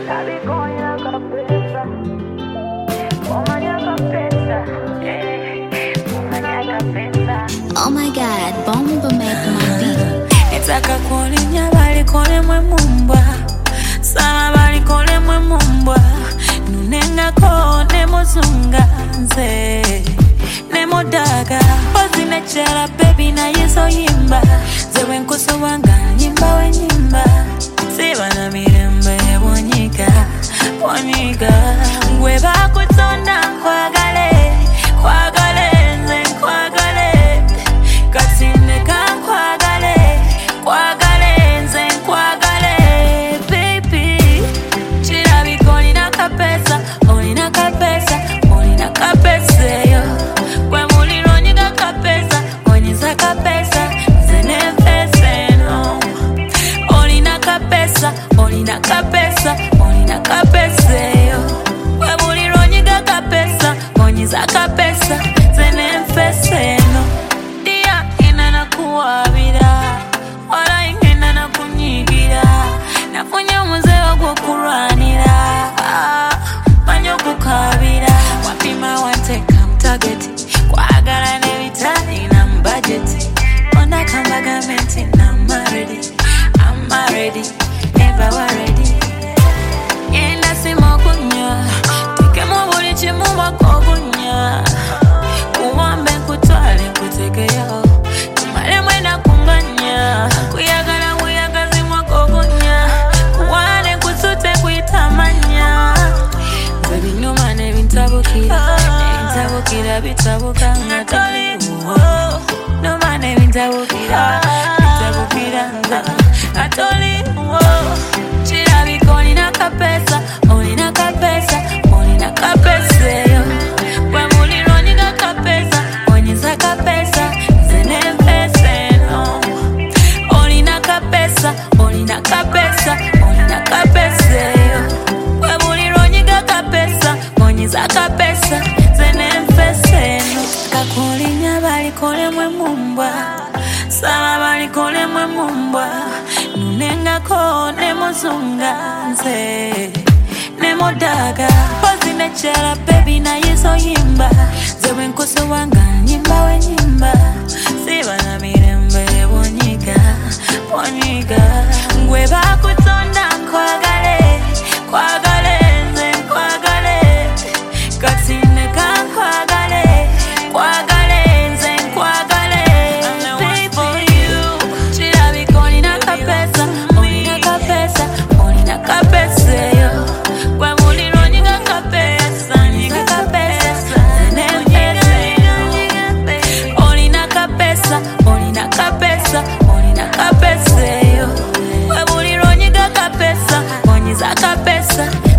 Oh my God, bomba make my beat. Etaka kulinya bali kole mwe mumbwa. Sana bali kole mwe mumbwa. Nunenga ko ne muzunga nze. Ne modaga. Ozine chala baby na yeso yimba. Zewe nkuso wanga nyimba we nyimba. Siba na mirembe wonyika. Wonyika. Ngwe bakutonda kwagale. Kwagale nze kwagale. Katine kan kwagale. Kwagale nze kwagale. Baby. Chira bikoni na kapesa. Oni na kapesa. Oni na kapesa yo. Kwe muliro nyiga kapesa. Oni za kapesa. Zene pesa no. Oni na kapesa. Oni na kapesa. Oni na kapesa yo. Kwe muliro nyiga kapesa. Oni za kapesa. Zene pesa no. Dia inana kuwabira. Wala ingena na kunyigira. Nafunya muzeo kwa kuranira. Manyo kukabira. Wapima wateka mtageti. Kwa agara nevitani na mbajeti. Ona kambaga menti na maredi. I'm ready, never ready. Yenda simo kunya. Tike mwabuli chimu wako kunya. Kuwambe kutwale kuteke yo. Tumale mwena kunganya. Kuyagala mwiyagazi mwako kunya. Kuwane kusute kuitamanya. Baby numane bintabukira. Bintabukira bitabuka ngatali. Numane bintabukira. Bintabukira ngatali. Chira bikoni na kapesa. Oni na kapesa. Oni na kapesa yo. Kwe muliro nyiga kapesa. Oni za kapesa. Zene pesa no. Oni na kapesa. Oni na kapesa. Oni na kapesa yo. Kwe muliro nyiga kapesa. Oni za kapesa. Zene pesa no. Kakulinya bali kole mwe mumbwa. Sama bali kole mwe mumbwa. Nunenga ko ne muzunga nze. Ne modaga. Ozine chala baby na yeso yimba. Zewe nkuso wanga nyimba we nyimba. Siba na mirembe wonyika. Wonyika. Ngwe bakutonda kwagale. Kwagale nze kwagale. Katine kan kwagale. Kwagale nze kwagale. Baby for you. Chira bikoni na kapesa. Oni na kapesa. Oni na kapesa yo. Kwa muliro nyiga kapesa. Nyiga kapesa. Zene pesa. Oni na kapesa. Oni na kapesa. Oni na kapesa yo. Kwa muliro nyiga kapesa. Oni za kapesa.